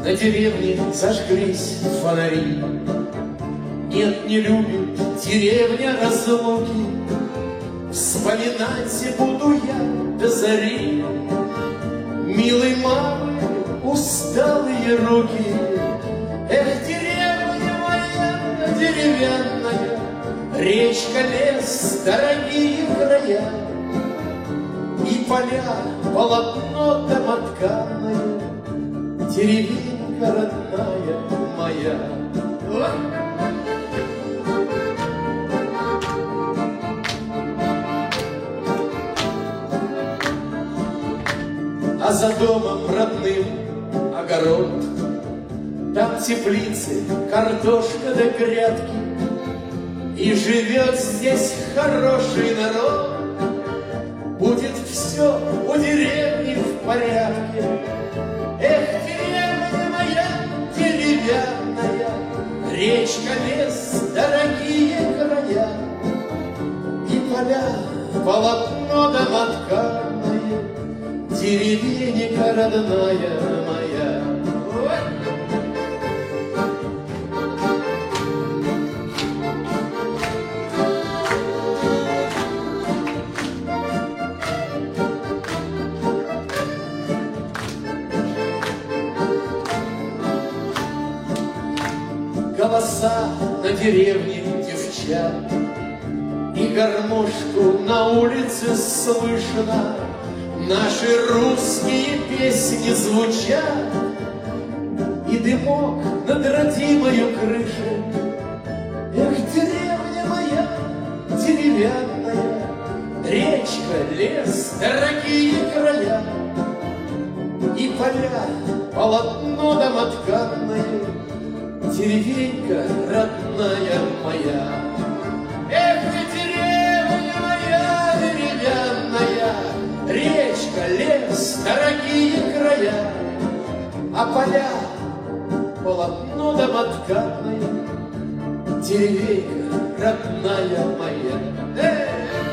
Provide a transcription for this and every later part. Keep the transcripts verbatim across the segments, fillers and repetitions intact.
На деревне зажглись фонари. Нет, не любит деревня разлуки. Вспоминать буду я до зари. Милой мамы усталые руки. Эх, деревня моя деревянная, речка, лес, дорогие края, и поля, полотно домотканое, деревенька родная моя. А за домом родным огород, там теплицы, картошка да грядки, и живет здесь хороший народ. Будет все у деревни в порядке. Эх, деревня моя деревянная, речка, лес, дорогие края, и поля, полотно домотканое, деревенька родная моя. Голоса на деревне девчат, и гармошку на улице слышно. Наши русские песни звучат, и дымок над родимою крышей. Эх, деревня моя деревянная, речка, лес, дорогие края, и поля, полотно домотканное, деревенька родная моя. Эх, деревня моя деревянная, речка, лес, дорогие края, а поля, полотно домотканое, деревенька родная моя. Эх!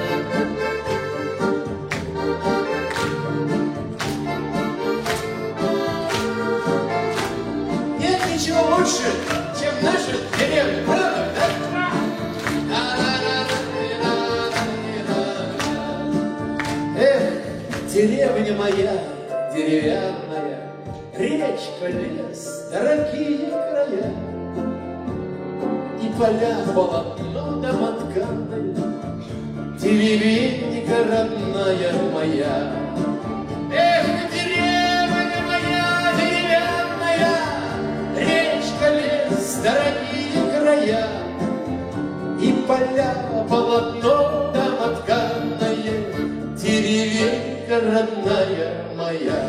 Нет ничего лучше, чем наша деревня, правда, да? Эх, деревня моя деревянная, речка, лес, дорогие края, и поля, полотно домотканое, деревенька родная моя. Эх, деревня моя деревянная, речка, лес, дорогие края, и поля, полотно домотканое, деревенька родная моя.